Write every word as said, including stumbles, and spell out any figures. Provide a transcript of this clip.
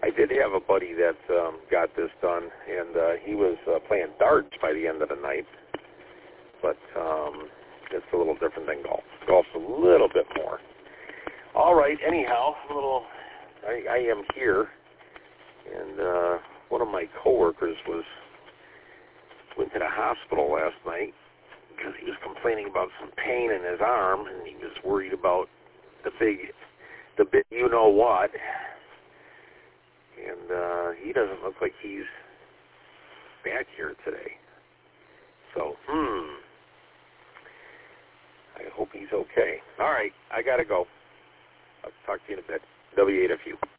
I did have a buddy that um, got this done, and uh, he was uh, playing darts by the end of the night. But um, it's a little different than golf. Golf's a little bit more. All right. Anyhow, a little. I, I am here, and uh, one of my coworkers was went to the hospital last night because he was complaining about some pain in his arm, and he was worried about the big, the big, you know what. And uh, he doesn't look like he's back here today. So, hmm. I hope he's okay. All right, I got to go. I'll talk to you in a bit. W eight F U.